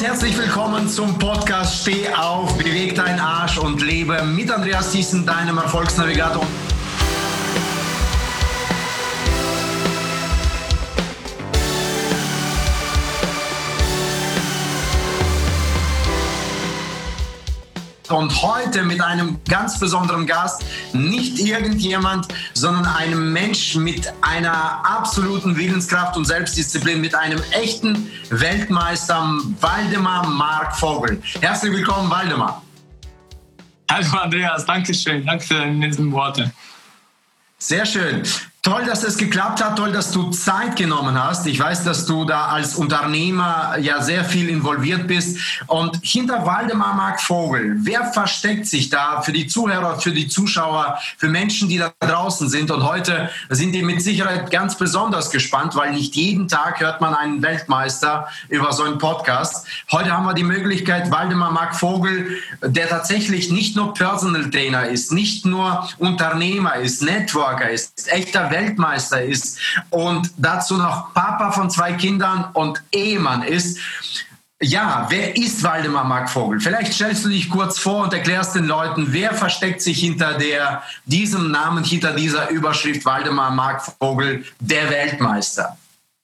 und herzlich willkommen zum Podcast Steh auf, beweg deinen Arsch und lebe mit Andreas Thiessen, deinem Erfolgsnavigator. Und heute mit einem ganz besonderen Gast, nicht irgendjemand, sondern einem Mensch mit einer absoluten Willenskraft und Selbstdisziplin, mit einem echten Weltmeister, Waldemar Marc Vogel. Herzlich willkommen, Waldemar. Hallo Andreas, danke schön, danke für deine netten Worte. Sehr schön. Toll, dass es geklappt hat, toll, dass du Zeit genommen hast. Ich weiß, dass du da als Unternehmer ja sehr viel involviert bist. Und hinter Waldemar Marc Vogel, wer versteckt sich da für die Zuhörer, für die Zuschauer, für Menschen, die da draußen sind? Und heute sind die mit Sicherheit ganz besonders gespannt, weil nicht jeden Tag hört man einen Weltmeister über so einen Podcast. Heute haben wir die Möglichkeit, Waldemar Marc Vogel, der tatsächlich nicht nur Personal Trainer ist, nicht nur Unternehmer ist, Networker ist, echter Weltmeister ist und dazu noch Papa von 2 Kindern und Ehemann ist. Ja, wer ist Waldemar Marc Vogel? Vielleicht stellst du dich kurz vor und erklärst den Leuten, wer versteckt sich hinter diesem Namen, hinter dieser Überschrift Waldemar Marc Vogel, der Weltmeister.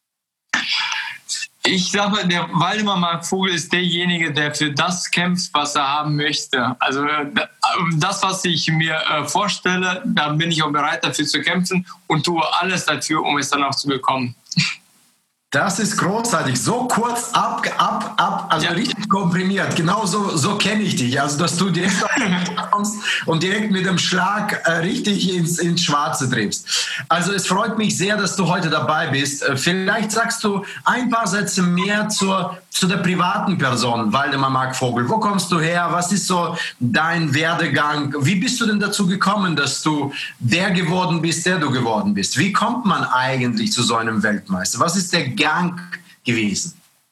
Ich sage, der Waldemar Marc Vogel ist derjenige, der für das kämpft, was er haben möchte. Also das, was ich mir vorstelle, da bin ich auch bereit dafür zu kämpfen und tue alles dafür, um es dann auch zu bekommen. Das ist großartig. So kurz also ja. Richtig komprimiert. Genau so kenne ich dich. Also, dass du direkt kommst und direkt mit dem Schlag richtig ins Schwarze triffst. Also, es freut mich sehr, dass du heute dabei bist. Vielleicht sagst du ein paar Sätze mehr zu der privaten Person, Waldemar Marc Vogel. Wo kommst du her? Was ist so dein Werdegang? Wie bist du denn dazu gekommen, dass du der geworden bist, der du geworden bist? Wie kommt man eigentlich zu so einem Weltmeister? Was ist der Gang gewesen?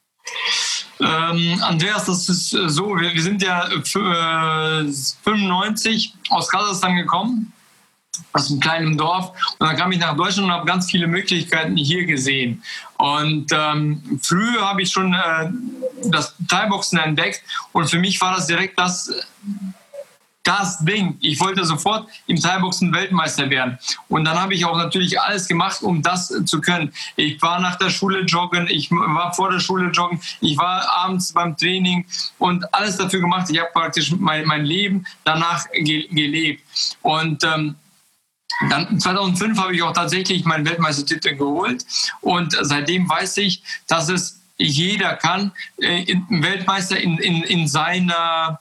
Andreas, das ist so, wir sind ja 95 aus Kasachstan gekommen, aus einem kleinen Dorf, und dann kam ich nach Deutschland und habe ganz viele Möglichkeiten hier gesehen. Und früher habe ich schon das Thai-Boxen entdeckt und für mich war das direkt das Ding. Ich wollte sofort im Thai-Boxen Weltmeister werden. Und dann habe ich auch natürlich alles gemacht, um das zu können. Ich war nach der Schule joggen, ich war vor der Schule joggen, ich war abends beim Training und alles dafür gemacht. Ich habe praktisch mein Leben danach gelebt. Und dann 2005 habe ich auch tatsächlich meinen Weltmeistertitel geholt. Und seitdem weiß ich, dass es jeder kann, Weltmeister in seiner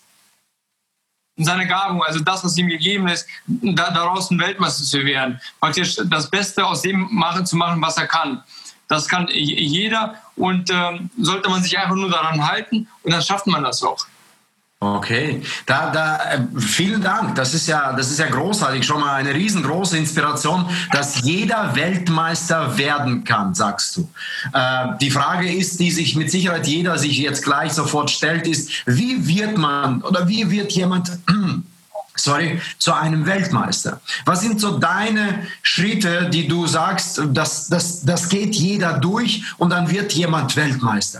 Gabung, also das, was ihm gegeben ist, daraus ein Weltmeister zu werden. Praktisch das Beste aus dem zu machen, was er kann. Das kann jeder und sollte man sich einfach nur daran halten und dann schafft man das auch. Okay, vielen Dank. Das ist ja großartig. Schon mal eine riesengroße Inspiration, dass jeder Weltmeister werden kann, sagst du. Die Frage ist, die sich mit Sicherheit jeder sich jetzt gleich sofort stellt, ist, wie wird jemand zu einem Weltmeister? Was sind so deine Schritte, die du sagst, das geht jeder durch und dann wird jemand Weltmeister?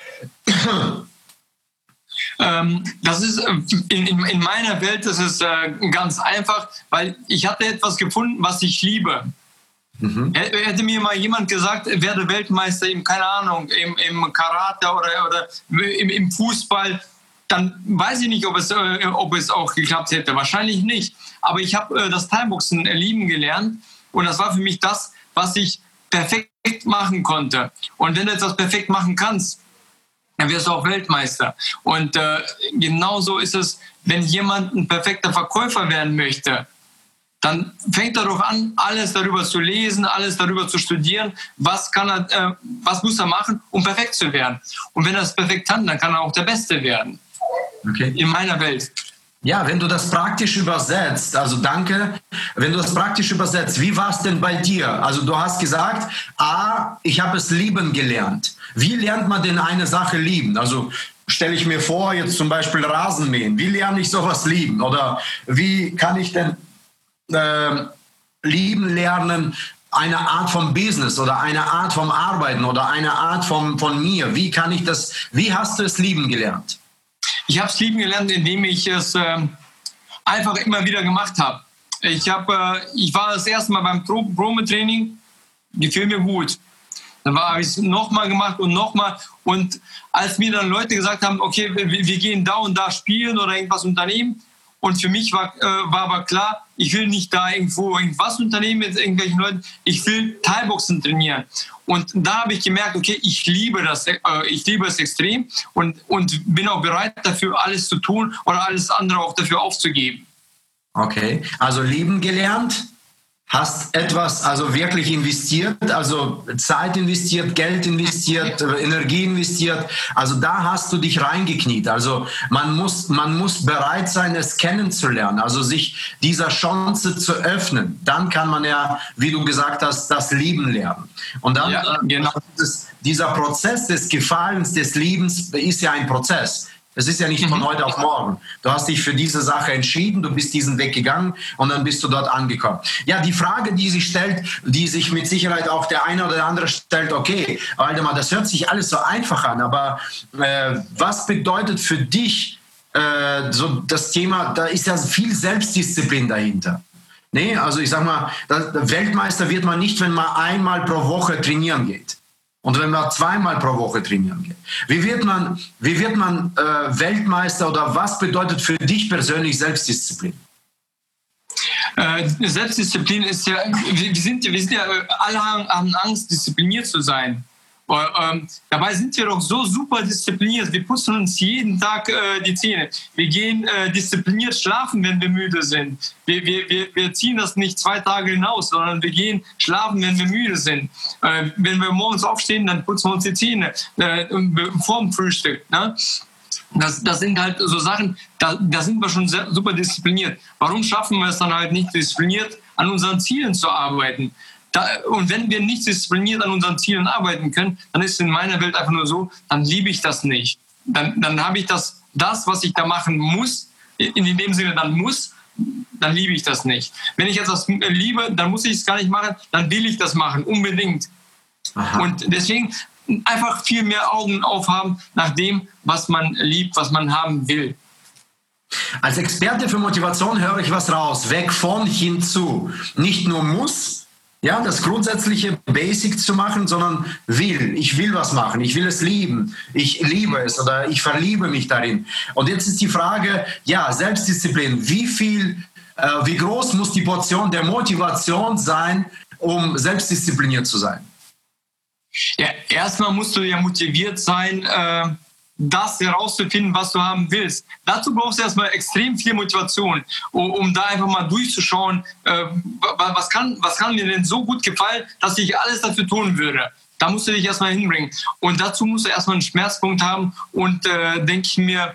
Das ist in meiner Welt ist es ganz einfach, weil ich hatte etwas gefunden, was ich liebe. Mhm. Hätte mir mal jemand gesagt, werde Weltmeister im Karate oder im Fußball, dann weiß ich nicht, ob es auch geklappt hätte. Wahrscheinlich nicht. Aber ich habe das Thai-Boxen lieben gelernt und das war für mich das, was ich perfekt machen konnte. Und wenn du etwas perfekt machen kannst, dann wirst du auch Weltmeister. Und genauso ist es, wenn jemand ein perfekter Verkäufer werden möchte, dann fängt er doch an, alles darüber zu lesen, alles darüber zu studieren, was muss er machen, um perfekt zu werden. Und wenn er es perfekt kann, dann kann er auch der Beste werden. Okay. In meiner Welt. Ja, wenn du das praktisch übersetzt, also danke, wenn du das praktisch übersetzt, wie war es denn bei dir? Also du hast gesagt, ich habe es lieben gelernt. Wie lernt man denn eine Sache lieben? Also stelle ich mir vor, jetzt zum Beispiel Rasenmähen. Wie lerne ich sowas lieben? Oder wie kann ich denn lieben lernen, eine Art von Business oder eine Art vom Arbeiten oder eine Art von mir? Wie hast du es lieben gelernt? Ich habe es lieben gelernt, indem ich es einfach immer wieder gemacht habe. Ich war das erste Mal beim Probetraining, gefiel mir gut. Dann habe ich es nochmal gemacht und nochmal. Und als mir dann Leute gesagt haben, okay, wir gehen da und da spielen oder irgendwas unternehmen. Und für mich war aber klar, ich will nicht da irgendwo irgendwas unternehmen mit irgendwelchen Leuten. Ich will Thai-Boxen trainieren. Und da habe ich gemerkt, okay, ich liebe es extrem und bin auch bereit dafür, alles zu tun oder alles andere auch dafür aufzugeben. Okay, also lieben gelernt. Hast etwas also wirklich investiert, also Zeit investiert, Geld investiert, Energie investiert. Also da hast du dich reingekniet. Also man muss bereit sein, es kennenzulernen, also sich dieser Chance zu öffnen. Dann kann man ja, wie du gesagt hast, das Lieben lernen. Und dann genau. Dieser Prozess des Gefallens, des Liebens ist ja ein Prozess. Es ist ja nicht von heute auf morgen. Du hast dich für diese Sache entschieden, du bist diesen Weg gegangen und dann bist du dort angekommen. Ja, die Frage, die sich stellt, die sich mit Sicherheit auch der eine oder der andere stellt, okay, Waldemar, das hört sich alles so einfach an, aber was bedeutet für dich so das Thema, da ist ja viel Selbstdisziplin dahinter. Nee, also ich sag mal, Weltmeister wird man nicht, wenn man einmal pro Woche trainieren geht. Und wenn man zweimal pro Woche trainieren geht. Wie wird man Weltmeister oder was bedeutet für dich persönlich Selbstdisziplin? Selbstdisziplin ist ja, wir sind ja, alle haben Angst, diszipliniert zu sein. Dabei sind wir doch so super diszipliniert. Wir putzen uns jeden Tag die Zähne. Wir gehen diszipliniert schlafen, wenn wir müde sind. Wir ziehen das nicht 2 Tage hinaus, sondern wir gehen schlafen, wenn wir müde sind. Wenn wir morgens aufstehen, dann putzen wir uns die Zähne vor dem Frühstück. Ne? Das sind halt so Sachen, da sind wir schon super diszipliniert. Warum schaffen wir es dann halt nicht, diszipliniert an unseren Zielen zu arbeiten? Und wenn wir nicht diszipliniert an unseren Zielen arbeiten können, dann ist es in meiner Welt einfach nur so, dann liebe ich das nicht. Dann habe ich das, was ich da machen muss, in dem Sinne dann liebe ich das nicht. Wenn ich etwas liebe, dann muss ich es gar nicht machen, dann will ich das machen, unbedingt. Aha. Und deswegen einfach viel mehr Augen aufhaben nach dem, was man liebt, was man haben will. Als Experte für Motivation höre ich was raus. Weg von, hinzu. Nicht nur muss, ja, das grundsätzliche Basic zu machen, sondern will. Ich will was machen. Ich will es lieben. Ich liebe es oder ich verliebe mich darin. Und jetzt ist die Frage, ja, Selbstdisziplin. Wie groß muss die Portion der Motivation sein, um selbstdiszipliniert zu sein? Ja, erstmal musst du ja motiviert sein, das herauszufinden, was du haben willst. Dazu brauchst du erstmal extrem viel Motivation, um da einfach mal durchzuschauen, was kann mir denn so gut gefallen, dass ich alles dafür tun würde. Da musst du dich erstmal hinbringen. Und dazu musst du erstmal einen Schmerzpunkt haben und denke ich mir,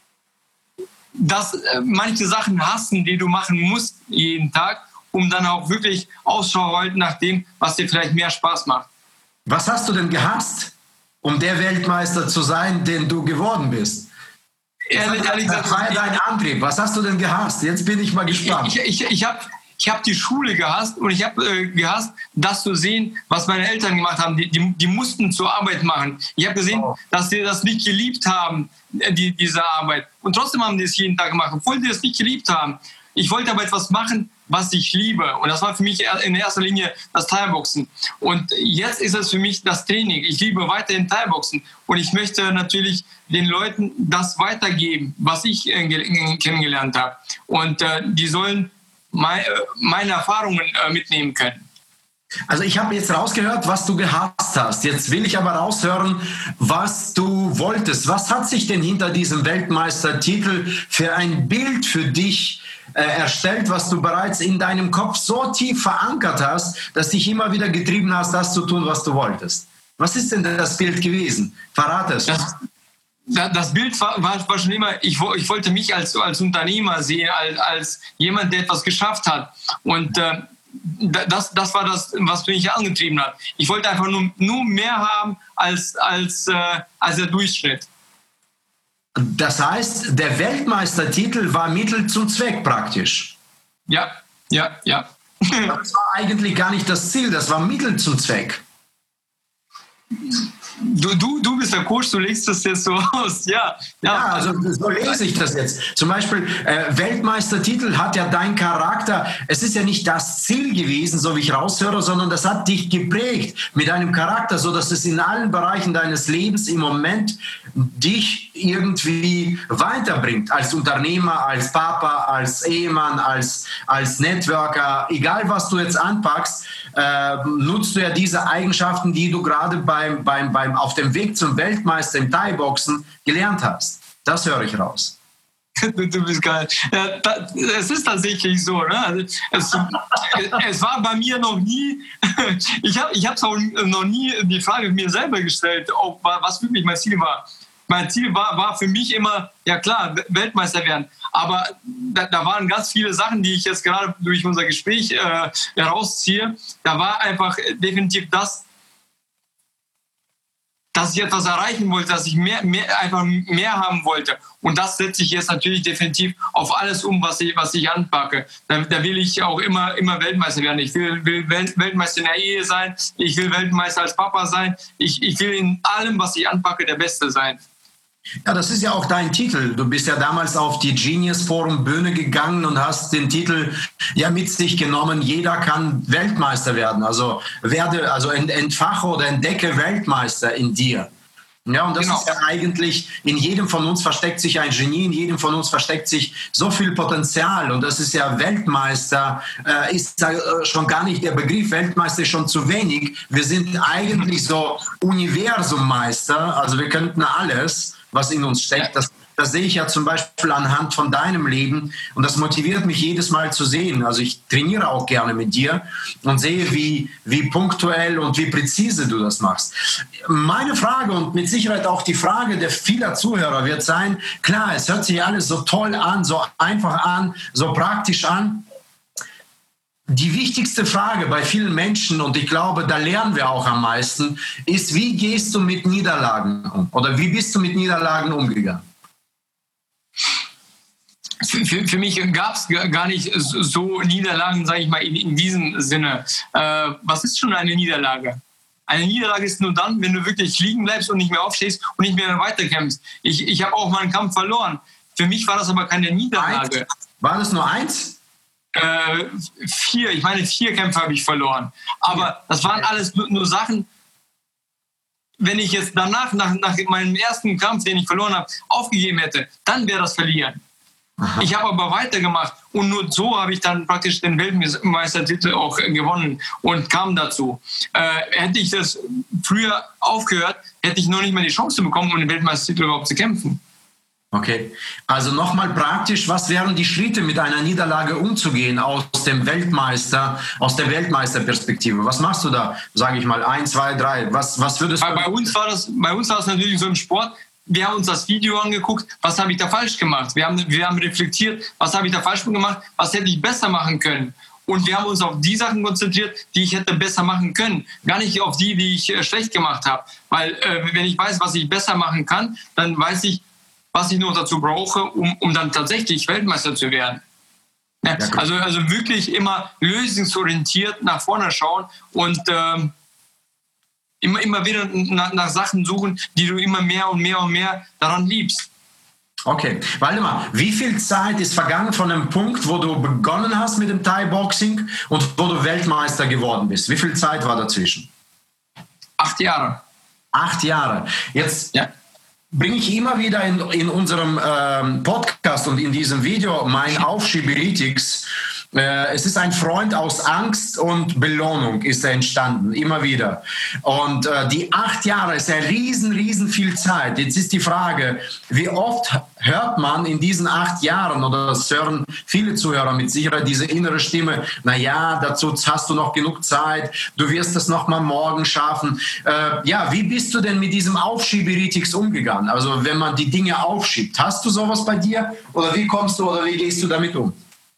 dass manche Sachen hassen, die du machen musst jeden Tag, um dann auch wirklich Ausschau halten nach dem, was dir vielleicht mehr Spaß macht. Was hast du denn gehasst, um der Weltmeister zu sein, den du geworden bist? Ehrlich gesagt, das war ja dein Antrieb. Was hast du denn gehasst? Jetzt bin ich mal gespannt. Ich hab die Schule gehasst und ich habe gehasst, das zu sehen, was meine Eltern gemacht haben. Die mussten zur Arbeit machen. Ich habe gesehen, dass sie das nicht geliebt haben, diese Arbeit. Und trotzdem haben die es jeden Tag gemacht, obwohl die es nicht geliebt haben. Ich wollte aber etwas machen, was ich liebe. Und das war für mich in erster Linie das Thai-Boxen. Und jetzt ist es für mich das Training. Ich liebe weiterhin Thai-Boxen. Und ich möchte natürlich den Leuten das weitergeben, was ich kennengelernt habe. Und die sollen meine Erfahrungen mitnehmen können. Also ich habe jetzt rausgehört, was du gehasst hast. Jetzt will ich aber raushören, was du wolltest. Was hat sich denn hinter diesem Weltmeistertitel für ein Bild für dich erstellt, was du bereits in deinem Kopf so tief verankert hast, dass dich immer wieder getrieben hast, das zu tun, was du wolltest? Was ist denn das Bild gewesen? Verrate es. Das Bild war schon immer, ich wollte mich als Unternehmer sehen, als jemand, der etwas geschafft hat. Und das war das, was mich angetrieben hat. Ich wollte einfach nur mehr haben als der Durchschnitt. Das heißt, der Weltmeistertitel war Mittel zum Zweck praktisch. Ja. Das war eigentlich gar nicht das Ziel, das war Mittel zum Zweck. Du bist der Coach, du legst das jetzt so aus. Ja, also so lese ich das jetzt. Zum Beispiel Weltmeistertitel hat ja dein Charakter, es ist ja nicht das Ziel gewesen, so wie ich raushöre, sondern das hat dich geprägt mit deinem Charakter, sodass es in allen Bereichen deines Lebens im Moment dich irgendwie weiterbringt. Als Unternehmer, als Papa, als Ehemann, als Networker, egal was du jetzt anpackst, nutzt du ja diese Eigenschaften, die du gerade auf dem Weg zum Weltmeister im Thai-Boxen gelernt hast. Das höre ich raus. Du bist geil. Ja, es ist tatsächlich so. Ne? Also es war bei mir noch nie, ich habe auch noch nie die Frage mir selber gestellt, was wirklich mein Ziel war. Mein Ziel war für mich immer, ja klar, Weltmeister werden. Aber da waren ganz viele Sachen, die ich jetzt gerade durch unser Gespräch herausziehe. Da war einfach definitiv das, dass ich etwas erreichen wollte, dass ich einfach mehr haben wollte. Und das setze ich jetzt natürlich definitiv auf alles um, was ich anpacke. Da will ich auch immer Weltmeister werden. Ich will Weltmeister in der Ehe sein. Ich will Weltmeister als Papa sein. Ich will in allem, was ich anpacke, der Beste sein. Ja, das ist ja auch dein Titel. Du bist ja damals auf die Genius Forum Bühne gegangen und hast den Titel ja mit sich genommen. Jeder kann Weltmeister werden. Also entfache oder entdecke Weltmeister in dir. Ja, und das ist ja eigentlich, in jedem von uns versteckt sich ein Genie, in jedem von uns versteckt sich so viel Potenzial. Und das ist ja Weltmeister, ist schon gar nicht, der Begriff Weltmeister ist schon zu wenig. Wir sind eigentlich so Universummeister, also wir könnten alles, was in uns steckt. Das sehe ich ja zum Beispiel anhand von deinem Leben und das motiviert mich jedes Mal zu sehen. Also ich trainiere auch gerne mit dir und sehe, wie punktuell und wie präzise du das machst. Meine Frage und mit Sicherheit auch die Frage der vieler Zuhörer wird sein, klar, es hört sich alles so toll an, so einfach an, so praktisch an. Die wichtigste Frage bei vielen Menschen, und ich glaube, da lernen wir auch am meisten, ist, wie gehst du mit Niederlagen um? Oder wie bist du mit Niederlagen umgegangen? Für mich gab es gar nicht so Niederlagen, sage ich mal, in diesem Sinne. Was ist schon eine Niederlage? Eine Niederlage ist nur dann, wenn du wirklich liegen bleibst und nicht mehr aufstehst und nicht mehr weiterkämpfst. Ich habe auch meinen Kampf verloren. Für mich war das aber keine Niederlage. War das nur 1? 4. Ich meine, 4 Kämpfe habe ich verloren. Aber das waren alles nur Sachen, wenn ich jetzt danach, nach meinem ersten Kampf, den ich verloren habe, aufgegeben hätte, dann wäre das Verlieren. Aha. Ich habe aber weitergemacht und nur so habe ich dann praktisch den Weltmeistertitel auch gewonnen und kam dazu. Hätte ich das früher aufgehört, hätte ich noch nicht mal die Chance bekommen, um den Weltmeistertitel überhaupt zu kämpfen. Okay, also nochmal praktisch, was wären die Schritte, mit einer Niederlage umzugehen aus der Weltmeisterperspektive? Was machst du da, sage ich mal, 1, 2, 3, was würdest du... Bei uns war das natürlich so ein Sport. Wir haben uns das Video angeguckt, was habe ich da falsch gemacht? Wir haben reflektiert, was habe ich da falsch gemacht, was hätte ich besser machen können? Und wir haben uns auf die Sachen konzentriert, die ich hätte besser machen können. Gar nicht auf die ich schlecht gemacht habe. Weil wenn ich weiß, was ich besser machen kann, dann weiß ich, was ich noch dazu brauche, um dann tatsächlich Weltmeister zu werden. Ja, also wirklich immer lösungsorientiert nach vorne schauen und immer wieder nach Sachen suchen, die du immer mehr und mehr und mehr daran liebst. Okay, Waldemar, wie viel Zeit ist vergangen von dem Punkt, wo du begonnen hast mit dem Thai-Boxing und wo du Weltmeister geworden bist? Wie viel Zeit war dazwischen? 8 Jahre. 8 Jahre. Jetzt bringe ich immer wieder in unserem Podcast und in diesem Video mein Aufschieberitis. Es ist ein Freund aus Angst und Belohnung ist er entstanden, immer wieder. Und die 8 Jahre ist ja riesen viel Zeit. Jetzt ist die Frage, wie oft hört man in diesen 8 Jahren, oder das hören viele Zuhörer mit Sicherheit, diese innere Stimme, naja, dazu hast du noch genug Zeit, du wirst das noch mal morgen schaffen. Wie bist du denn mit diesem Aufschieberitis umgegangen? Also wenn man die Dinge aufschiebt, hast du sowas bei dir? Oder wie kommst du oder wie gehst du damit um?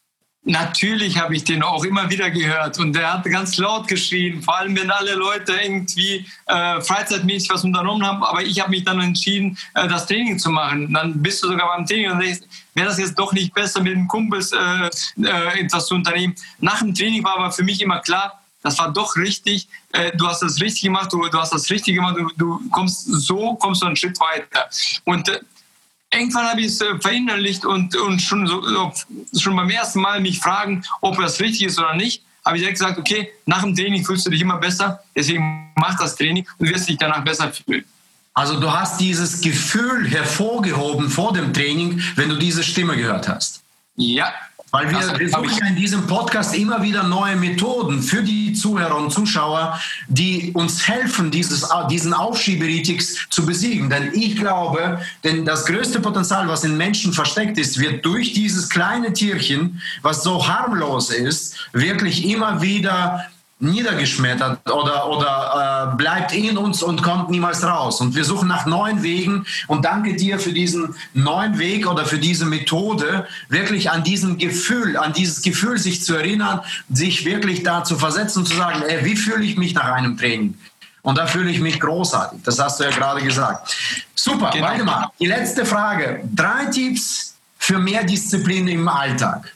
Natürlich habe ich den auch immer wieder gehört und der hat ganz laut geschrien, vor allem wenn alle Leute irgendwie freizeitmäßig was unternommen haben, aber ich habe mich dann entschieden, das Training zu machen. Dann bist du sogar beim Training und denkst, wäre das jetzt doch nicht besser, mit den Kumpels etwas zu unternehmen. Nach dem Training war aber für mich immer klar, das war doch richtig, du hast das richtig gemacht, du hast das richtig gemacht, du kommst einen Schritt weiter. Und irgendwann habe ich es verinnerlicht und schon beim ersten Mal mich fragen, ob das richtig ist oder nicht, habe ich direkt gesagt, okay, nach dem Training fühlst du dich immer besser, deswegen mach das Training und wirst dich danach besser fühlen. Also du hast dieses Gefühl hervorgehoben vor dem Training, wenn du diese Stimme gehört hast. Ja. Weil wir suchen in diesem Podcast immer wieder neue Methoden für die Zuhörer und Zuschauer, die uns helfen, diesen Aufschieberitis zu besiegen. Denn ich glaube, das größte Potenzial, was in Menschen versteckt ist, wird durch dieses kleine Tierchen, was so harmlos ist, wirklich immer wieder niedergeschmettert oder bleibt in uns und kommt niemals raus. Und wir suchen nach neuen Wegen und danke dir für diesen neuen Weg oder für diese Methode, wirklich an dieses Gefühl sich zu erinnern, sich wirklich da zu versetzen und zu sagen, wie fühle ich mich nach einem Training? Und da fühle ich mich großartig. Das hast du ja gerade gesagt. Super, genau. Waldemar, die letzte Frage. 3 Tipps für mehr Disziplin im Alltag.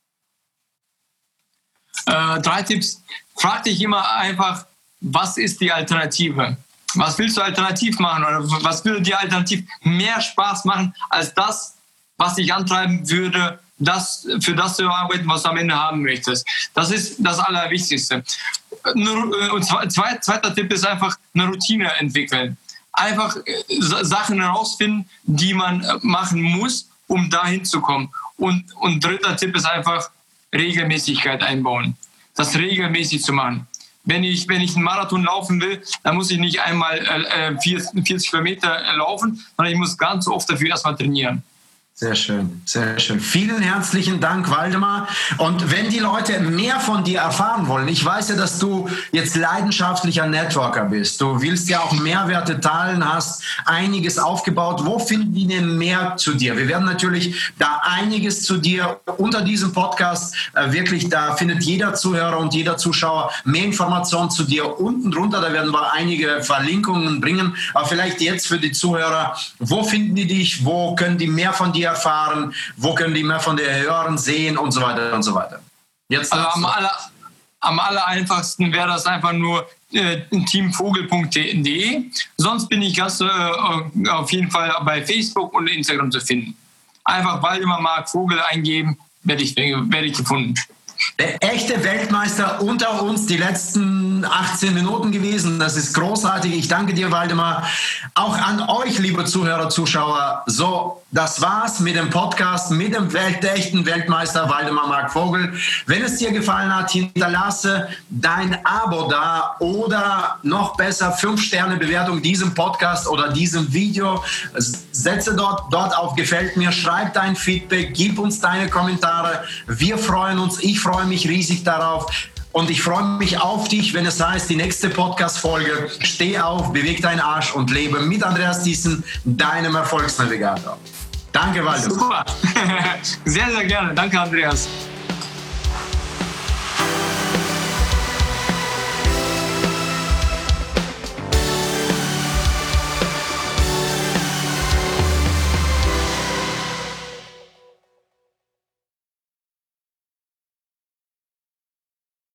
3 Tipps. Frag dich immer einfach, was ist die Alternative? Was willst du alternativ machen? Oder was würde dir alternativ mehr Spaß machen, als das, was dich antreiben würde, für das zu arbeiten, was du am Ende haben möchtest? Das ist das Allerwichtigste. Und zweiter Tipp ist einfach eine Routine entwickeln. Einfach Sachen herausfinden, die man machen muss, um dahin zu kommen. Und dritter Tipp ist einfach Regelmäßigkeit einbauen. Das regelmäßig zu machen. Wenn ich einen Marathon laufen will, dann muss ich nicht einmal 40 Kilometer laufen, sondern ich muss ganz oft dafür erstmal trainieren. Sehr schön, sehr schön. Vielen herzlichen Dank, Waldemar. Und wenn die Leute mehr von dir erfahren wollen, ich weiß ja, dass du jetzt leidenschaftlicher Networker bist. Du willst ja auch Mehrwerte teilen, hast einiges aufgebaut. Wo finden die denn mehr zu dir? Wir werden natürlich da einiges zu dir unter diesem Podcast wirklich, da findet jeder Zuhörer und jeder Zuschauer mehr Informationen zu dir unten drunter. Da werden wir einige Verlinkungen bringen. Aber vielleicht jetzt für die Zuhörer, wo finden die dich? Wo können die mehr von dir erfahren, wo können die mehr von dir hören, sehen und so weiter und so weiter. Jetzt also am aller einfachsten wäre das einfach nur teamvogel.de. Sonst bin ich auf jeden Fall bei Facebook und Instagram zu finden. Einfach Waldemar Marc Vogel eingeben, werde ich gefunden. Der echte Weltmeister unter uns, die letzten 18 Minuten gewesen. Das ist großartig. Ich danke dir, Waldemar. Auch an euch, liebe Zuhörer, Zuschauer. So, das war's mit dem Podcast mit dem echten Weltmeister Waldemar Marc Vogel. Wenn es dir gefallen hat, hinterlasse dein Abo da oder noch besser 5-Sterne-Bewertung diesem Podcast oder diesem Video. Setze dort auf Gefällt mir, schreib dein Feedback, gib uns deine Kommentare. Wir freuen uns. Ich freue mich riesig darauf. Und ich freue mich auf dich, wenn es heißt, die nächste Podcast-Folge, steh auf, beweg deinen Arsch und lebe mit Andreas Thiessen, deinem Erfolgsnavigator. Danke, Waldemar. Super. Sehr, sehr gerne. Danke, Andreas.